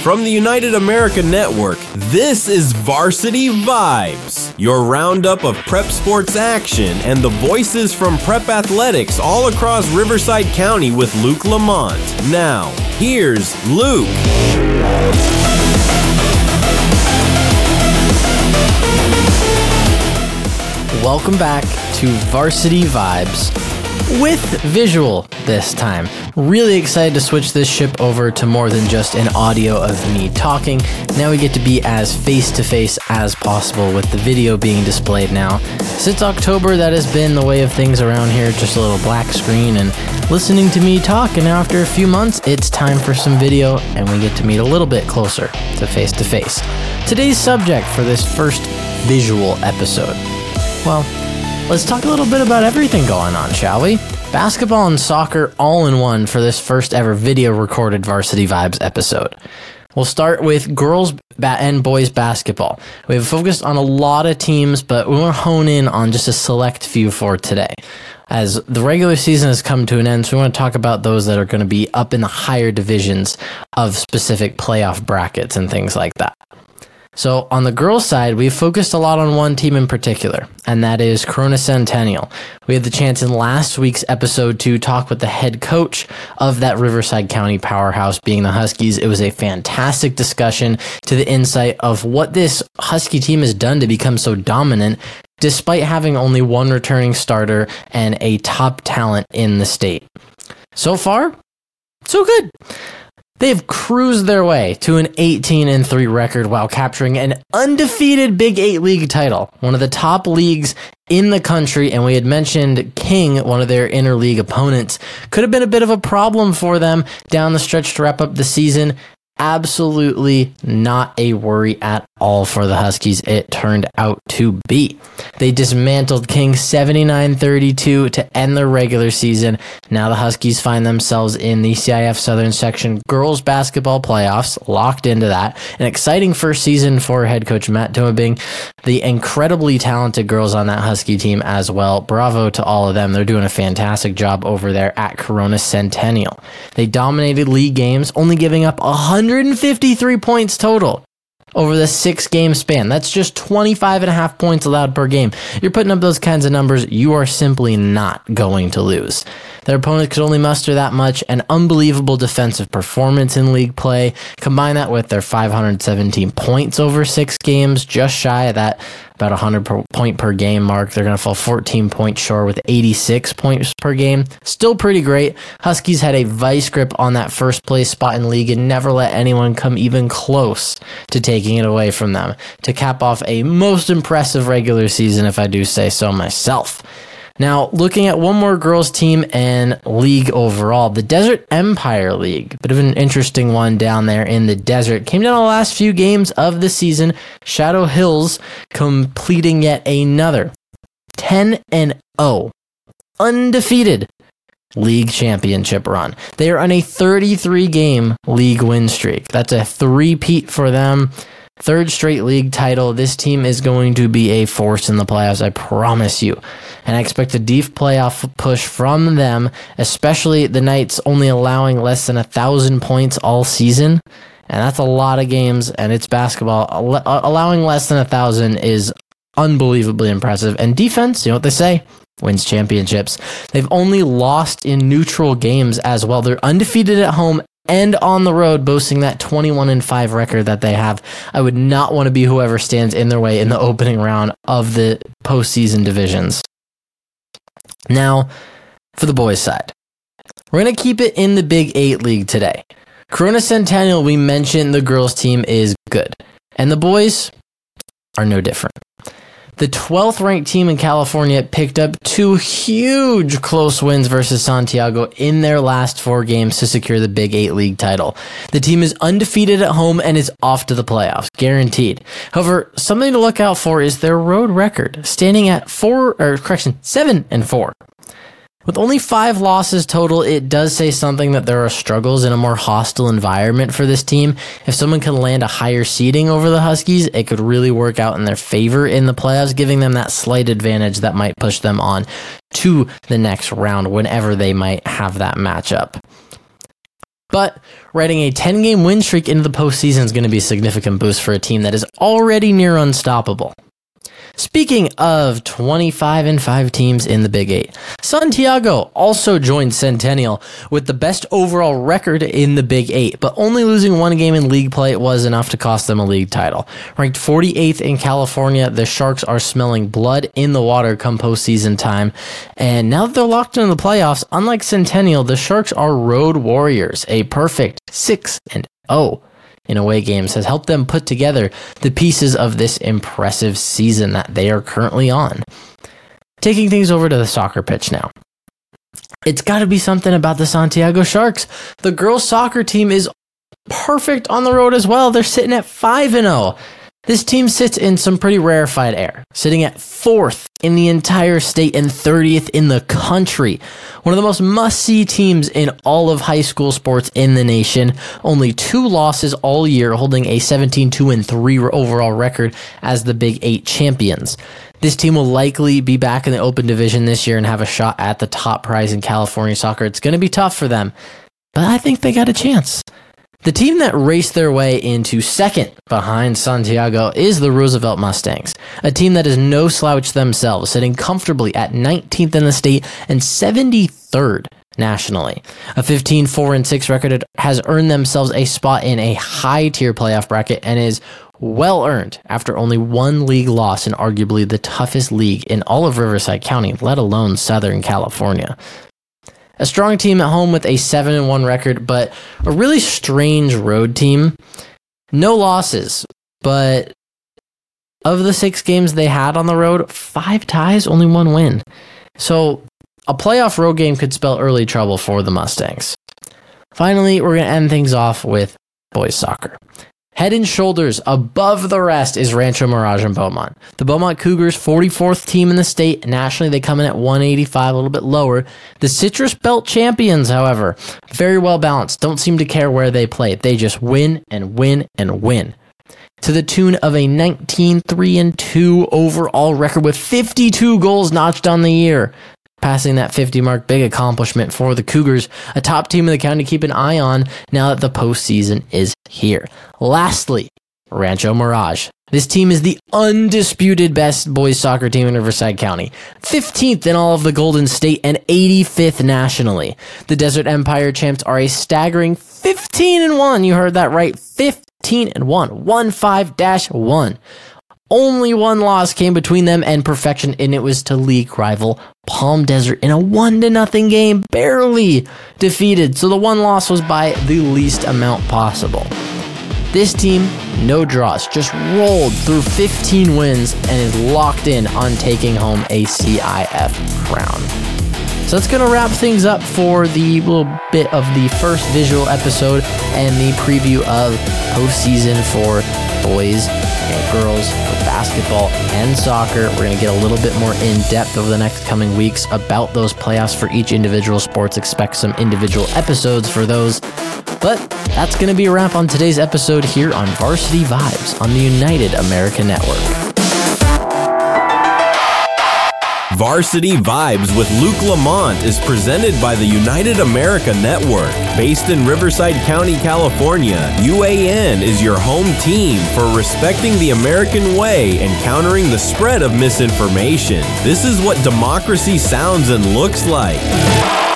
From the United America Network, this is Varsity Vibes, your roundup of prep sports action and the voices from prep athletics all across Riverside County with Luke Lamont. Now, here's Luke. Welcome back to Varsity Vibes with visual this time. Really excited to switch this ship over to more than just an audio of me talking. Now we get to be as face-to-face as possible with the video being displayed now. Since October, that has been the way of things around here, just a little black screen and listening to me talk, and after a few months, it's time for some video and we get to meet a little bit closer to face-to-face. Today's subject for this first visual episode. Well, let's talk a little bit about everything going on, shall we? Basketball and soccer all in one for this first ever video recorded Varsity Vibes episode. We'll start with girls and boys basketball. We have focused on a lot of teams, but we want to hone in on just a select few for today. As the regular season has come to an end, so we want to talk about those that are going to be up in the higher divisions of specific playoff brackets and things like that. So on the girls' side, we've focused a lot on one team in particular, and that is Corona Centennial. We had the chance in last week's episode to talk with the head coach of that Riverside County powerhouse, being the Huskies. It was a fantastic discussion to the insight of what this Husky team has done to become so dominant, despite having only one returning starter and a top talent in the state. So far, so good. They've cruised their way to an 18-3 record while capturing an undefeated Big 8 league title, one of the top leagues in the country, and we had mentioned King, one of their interleague opponents, could have been a bit of a problem for them down the stretch to wrap up the season. Absolutely not a worry at all for the Huskies, it turned out to be. They dismantled King 79-32 to end their regular season. Now the Huskies find themselves in the CIF Southern Section girls basketball playoffs, locked into that. An exciting first season for head coach Matt Tumabing, the incredibly talented girls on that Husky team as well. Bravo to all of them. They're doing a fantastic job over there at Corona Centennial. They dominated league games, only giving up 153 points total over the 6-game span. That's just 25.5 points allowed per game. You're putting up those kinds of numbers, you are simply not going to lose. Their opponents could only muster that much. An unbelievable defensive performance in league play. Combine that with their 517 points over 6 games, just shy of that about 100 point per game mark. They're going to fall 14 points short with 86 points per game. Still pretty great. Huskies had a vice grip on that first place spot in league and never let anyone come even close to taking it away from them, to cap off a most impressive regular season, if I do say so myself. Now, looking at one more girls team and league overall, the Desert Empire League. Bit of an interesting one down there in the desert. Came down the last few games of the season. Shadow Hills completing yet another 10-0 undefeated league championship run. They are on a 33-game league win streak. That's a three-peat for them. Third straight league title. This team is going to be a force in the playoffs, I promise you. And I expect a deep playoff push from them, especially the Knights only allowing less than 1,000 points all season. And that's a lot of games, and it's basketball. Allowing less than 1,000 is unbelievably impressive. And defense, you know what they say? Wins championships. They've only lost in neutral games as well. They're undefeated at home and on the road, boasting that 21-5 record that they have. I would not want to be whoever stands in their way in the opening round of the postseason divisions. Now, for the boys' side, we're going to keep it in the Big 8 League today. Corona Centennial, we mentioned the girls' team is good, and the boys are no different. The 12th ranked team in California picked up 2 huge close wins versus Santiago in their last 4 games to secure the Big 8 League title. The team is undefeated at home and is off to the playoffs, guaranteed. However, something to look out for is their road record, standing at 7-4. With only 5 losses total, it does say something that there are struggles in a more hostile environment for this team. If someone can land a higher seeding over the Huskies, it could really work out in their favor in the playoffs, giving them that slight advantage that might push them on to the next round whenever they might have that matchup. But riding a 10-game win streak into the postseason is going to be a significant boost for a team that is already near unstoppable. Speaking of 25-5 teams in the Big 8, Santiago also joined Centennial with the best overall record in the Big 8, but only losing one game in league play was enough to cost them a league title. Ranked 48th in California, the Sharks are smelling blood in the water come postseason time, and now that they're locked into the playoffs, unlike Centennial, the Sharks are road warriors. A perfect 6-0 in away games has helped them put together the pieces of this impressive season that they are currently on. Taking things over to the soccer pitch now. It's got to be something about the Santiago Sharks. The girls' soccer team is perfect on the road as well. They're sitting at 5-0. This team sits in some pretty rarefied air, sitting at 4th in the entire state and 30th in the country. One of the most must-see teams in all of high school sports in the nation. Only 2 losses all year, holding a 17-2-3 overall record as the Big 8 champions. This team will likely be back in the Open Division this year and have a shot at the top prize in California soccer. It's going to be tough for them, but I think they got a chance. The team that raced their way into second behind Santiago is the Roosevelt Mustangs, a team that is no slouch themselves, sitting comfortably at 19th in the state and 73rd nationally. A 15-4-6 record has earned themselves a spot in a high-tier playoff bracket and is well earned after only one league loss in arguably the toughest league in all of Riverside County, let alone Southern California. A strong team at home with a 7-1 record, but a really strange road team. No losses, but of the 6 games they had on the road, 5 ties, only 1 win. So a playoff road game could spell early trouble for the Mustangs. Finally, we're going to end things off with boys soccer. Head and shoulders above the rest is Rancho Mirage and Beaumont. The Beaumont Cougars, 44th team in the state. Nationally, they come in at 185, a little bit lower. The Citrus Belt champions, however, very well balanced. Don't seem to care where they play. They just win and win and win. To the tune of a 19-3-2 overall record with 52 goals notched on the year. Passing that 50 mark, big accomplishment for the Cougars, a top team in the county to keep an eye on now that the postseason is here. Lastly, Rancho Mirage. This team is the undisputed best boys soccer team in Riverside County. 15th in all of the Golden State and 85th nationally. The Desert Empire champs are a staggering 15-1. You heard that right, 15-1, 15-1. Only 1 loss came between them and perfection, and it was to league rival Palm Desert in a 1-0 game, barely defeated. So the 1 loss was by the least amount possible. This team, no draws, just rolled through 15 wins and is locked in on taking home a CIF crown. So that's going to wrap things up for the little bit of the first visual episode and the preview of postseason for boys and girls, for basketball and soccer. We're going to get a little bit more in depth over the next coming weeks about those playoffs for each individual sports. Expect some individual episodes for those. But that's going to be a wrap on today's episode here on Varsity Vibes on the United America Network. Varsity Vibes with Luke Lamont is presented by the United America Network. Based in Riverside County, California, UAN is your home team for respecting the American way and countering the spread of misinformation. This is what democracy sounds and looks like.